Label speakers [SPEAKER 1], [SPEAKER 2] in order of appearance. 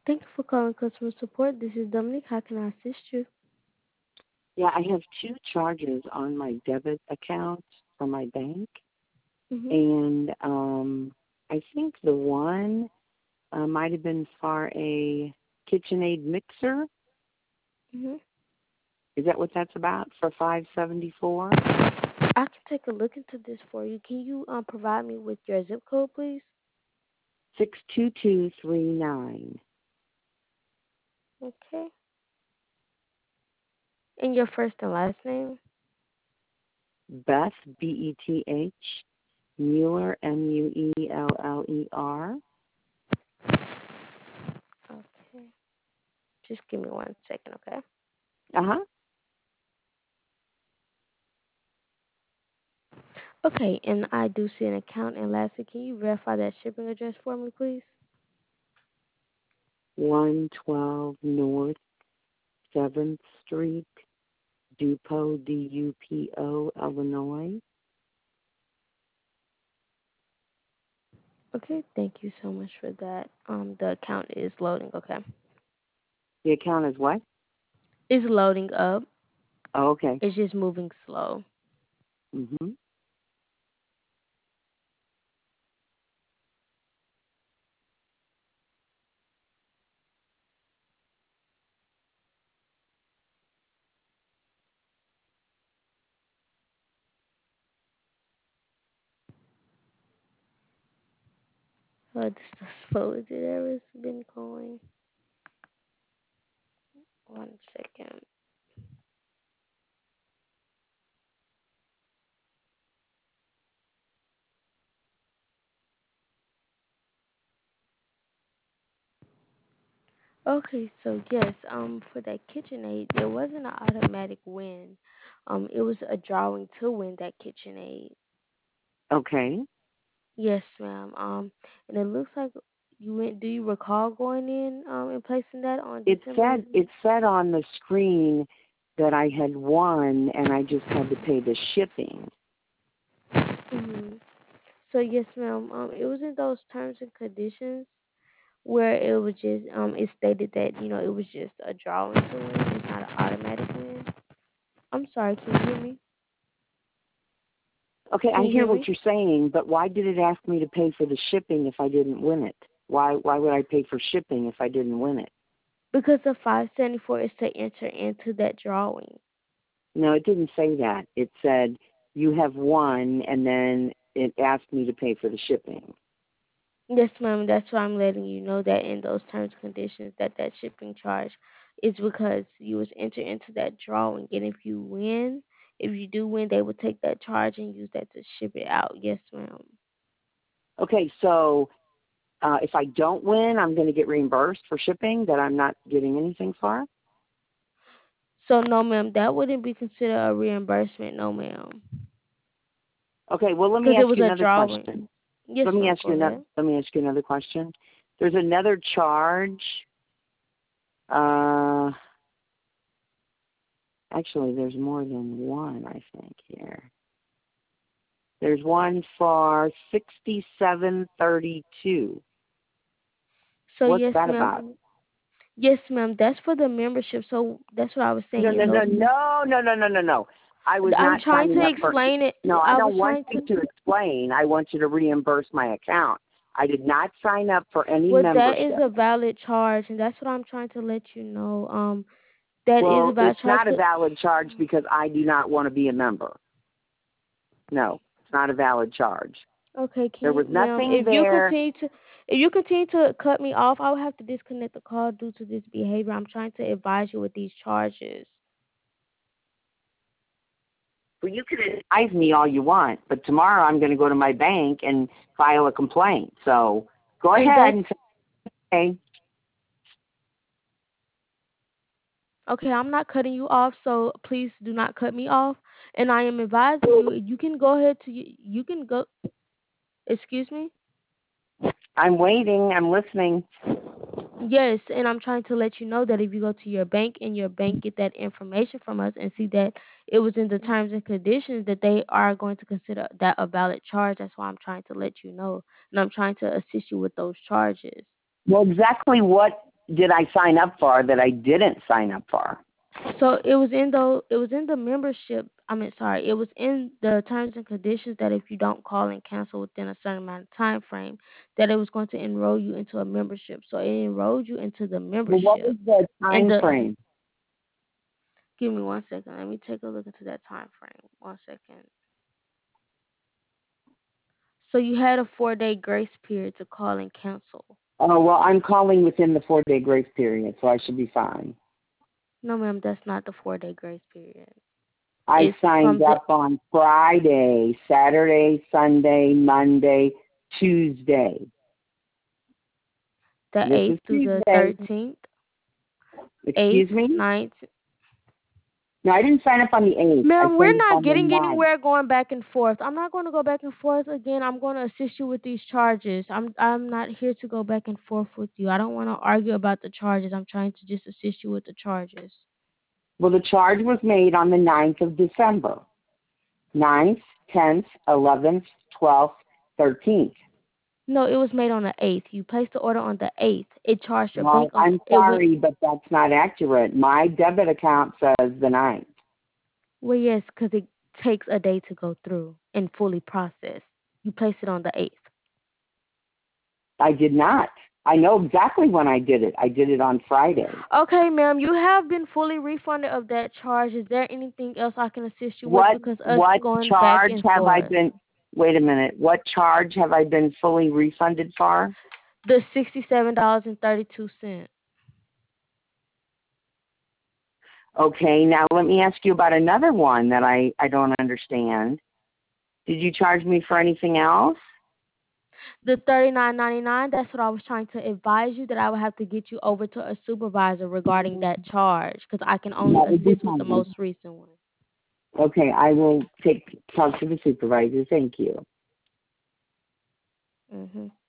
[SPEAKER 1] Thank you for calling customer support. This is Dominic. How can I assist you?
[SPEAKER 2] Yeah, I have two charges on my debit account for my bank,
[SPEAKER 1] Mhm.
[SPEAKER 2] and I think the one might have been for a KitchenAid mixer.
[SPEAKER 1] Mhm.
[SPEAKER 2] Is that what that's about for 574?
[SPEAKER 1] I can take a look into this for you. Can you provide me with your zip code, please?
[SPEAKER 2] 62239.
[SPEAKER 1] Okay. And your first and last name?
[SPEAKER 2] Beth Beth Mueller Mueller.
[SPEAKER 1] Okay. Just give me 1 second, okay?
[SPEAKER 2] Uh-huh.
[SPEAKER 1] Okay, and I do see an account. And lastly, can you verify that shipping address for me, please?
[SPEAKER 2] 112 North 7th Street, Dupo, Dupo, Illinois.
[SPEAKER 1] Okay, thank you so much for that. The account is loading, okay?
[SPEAKER 2] The account is what?
[SPEAKER 1] It's loading up.
[SPEAKER 2] Oh, okay.
[SPEAKER 1] It's just moving slow.
[SPEAKER 2] Mm-hmm.
[SPEAKER 1] This is the slowest it ever been going. 1 second. Okay, so yes, for that KitchenAid, there wasn't an automatic win. It was a drawing to win that KitchenAid.
[SPEAKER 2] Okay.
[SPEAKER 1] Yes, ma'am. And it looks like you went. Do you recall going in and placing that on
[SPEAKER 2] It
[SPEAKER 1] December?
[SPEAKER 2] said it said on the screen that I had won and I just had to pay the shipping.
[SPEAKER 1] Mhm. So yes, ma'am. It was in those terms and conditions where it was just it stated that it was just a drawing to win. It's not an automatic win. I'm sorry. Can you hear me?
[SPEAKER 2] Okay,
[SPEAKER 1] Can
[SPEAKER 2] I
[SPEAKER 1] you
[SPEAKER 2] hear
[SPEAKER 1] hear
[SPEAKER 2] what
[SPEAKER 1] me?
[SPEAKER 2] you're saying, but why did it ask me to pay for the shipping if I didn't win it? Why would I pay for shipping if I didn't win it?
[SPEAKER 1] Because the 574 is to enter into that drawing.
[SPEAKER 2] No, it didn't say that. It said you have won and then it asked me to pay for the shipping.
[SPEAKER 1] Yes, ma'am. That's why I'm letting you know that in those terms and conditions that shipping charge is because you was entered into that drawing, and if you do win, they will take that charge and use that to ship it out. Yes, ma'am.
[SPEAKER 2] Okay, so if I don't win, I'm going to get reimbursed for shipping that I'm not getting anything for?
[SPEAKER 1] So no, ma'am, that wouldn't be considered a reimbursement. No, ma'am,
[SPEAKER 2] Okay, well, let me
[SPEAKER 1] because it
[SPEAKER 2] ask
[SPEAKER 1] was
[SPEAKER 2] you
[SPEAKER 1] a
[SPEAKER 2] another question.
[SPEAKER 1] drawing. Yes, ma'am. Go ahead.
[SPEAKER 2] Let me ask you another question. There's another charge. Uh, Actually, there's more than one, I think, here. There's one for 6732.
[SPEAKER 1] So
[SPEAKER 2] What's
[SPEAKER 1] yes,
[SPEAKER 2] that about?
[SPEAKER 1] ma'am. Yes, ma'am. That's for the membership. So that's what I was saying
[SPEAKER 2] No, no,
[SPEAKER 1] in
[SPEAKER 2] no,
[SPEAKER 1] those.
[SPEAKER 2] no, no, no, no, no, no. I was
[SPEAKER 1] I'm
[SPEAKER 2] not
[SPEAKER 1] trying
[SPEAKER 2] signing
[SPEAKER 1] to
[SPEAKER 2] up for.
[SPEAKER 1] explain it.
[SPEAKER 2] No, I
[SPEAKER 1] I was
[SPEAKER 2] don't want
[SPEAKER 1] trying
[SPEAKER 2] you
[SPEAKER 1] to.
[SPEAKER 2] to explain. I want you to reimburse my account. I did not sign up for any
[SPEAKER 1] Well, that is
[SPEAKER 2] membership.
[SPEAKER 1] a valid charge, and that's what I'm trying to let you know. That is a
[SPEAKER 2] Well,
[SPEAKER 1] valid
[SPEAKER 2] it's
[SPEAKER 1] charge.
[SPEAKER 2] not a valid charge because I do not want to be a member. No, it's not a valid charge.
[SPEAKER 1] Okay, can
[SPEAKER 2] There was
[SPEAKER 1] you, ma'am,
[SPEAKER 2] nothing there.
[SPEAKER 1] if you continue to cut me off, I will have to disconnect the call due to this behavior. I'm trying to advise you with these charges.
[SPEAKER 2] Well, you can advise me all you want, but tomorrow I'm going to go to my bank and file a complaint. So go
[SPEAKER 1] And
[SPEAKER 2] ahead
[SPEAKER 1] that's
[SPEAKER 2] and say,
[SPEAKER 1] okay. I'm not cutting you off, so please do not cut me off. And I am advising you. You can go ahead to you can go. Excuse me.
[SPEAKER 2] I'm waiting, I'm listening.
[SPEAKER 1] Yes, and I'm trying to let you know that if you go to your bank and your bank get that information from us and see that it was in the terms and conditions that they are going to consider that a valid charge. That's why I'm trying to let you know, and I'm trying to assist you with those charges.
[SPEAKER 2] Well, exactly what did I sign up for that I didn't sign up for?
[SPEAKER 1] So it was in the membership. I mean, sorry, it was in the terms and conditions that if you don't call and cancel within a certain amount of time frame, that it was going to enroll you into a membership. So it enrolled you into the
[SPEAKER 2] Well, what was
[SPEAKER 1] membership.
[SPEAKER 2] the
[SPEAKER 1] And
[SPEAKER 2] time
[SPEAKER 1] the
[SPEAKER 2] frame?
[SPEAKER 1] Give me 1 second. Let me take a look into that time frame. 1 second. So you had a 4-day grace period to call and cancel.
[SPEAKER 2] Oh, well, I'm calling within the 4-day grace period, so I should be fine.
[SPEAKER 1] No, ma'am, that's not the 4-day grace period.
[SPEAKER 2] I
[SPEAKER 1] It's
[SPEAKER 2] signed
[SPEAKER 1] from the
[SPEAKER 2] up on Friday, Saturday, Sunday, Monday, Tuesday.
[SPEAKER 1] the
[SPEAKER 2] This is
[SPEAKER 1] 8th through the
[SPEAKER 2] Tuesday.
[SPEAKER 1] 13th, 8th,
[SPEAKER 2] Excuse me?
[SPEAKER 1] 9th.
[SPEAKER 2] No, I didn't sign up on the 8th. I
[SPEAKER 1] Ma'am, we're
[SPEAKER 2] signed up
[SPEAKER 1] not
[SPEAKER 2] on the
[SPEAKER 1] getting
[SPEAKER 2] 9th.
[SPEAKER 1] anywhere going back and forth. I'm not going to go back and forth again. I'm going to assist you with these charges. I'm not here to go back and forth with you. I don't want to argue about the charges. I'm trying to just assist you with the charges.
[SPEAKER 2] Well, the charge was made on the 9th of December. 9th, 10th, 11th, 12th, 13th.
[SPEAKER 1] No, it was made on the 8th. You placed the order on the 8th. It charged your
[SPEAKER 2] Well,
[SPEAKER 1] bank on
[SPEAKER 2] I'm
[SPEAKER 1] it went
[SPEAKER 2] sorry, but that's not accurate. My debit account says the 9th.
[SPEAKER 1] well, yes, because it takes a day to go through and fully process. You placed it on the 8th.
[SPEAKER 2] I did not. I know exactly when I did it. I did it on Friday.
[SPEAKER 1] Okay, ma'am, you have been fully refunded of that charge. Is there anything else I can assist you with?
[SPEAKER 2] What
[SPEAKER 1] Because us
[SPEAKER 2] what
[SPEAKER 1] going back
[SPEAKER 2] charge
[SPEAKER 1] and
[SPEAKER 2] have I
[SPEAKER 1] forth.
[SPEAKER 2] been Wait a minute. What charge have I been fully refunded for?
[SPEAKER 1] The $67.32.
[SPEAKER 2] Okay, now let me ask you about another one that I don't understand. Did you charge me for anything else?
[SPEAKER 1] The $39.99. That's what I was trying to advise you that I would have to get you over to a supervisor regarding that charge because I can only
[SPEAKER 2] That would be
[SPEAKER 1] assist with the
[SPEAKER 2] fine.
[SPEAKER 1] most recent one.
[SPEAKER 2] Okay, I will talk to the supervisor. Thank you.
[SPEAKER 1] Mhm.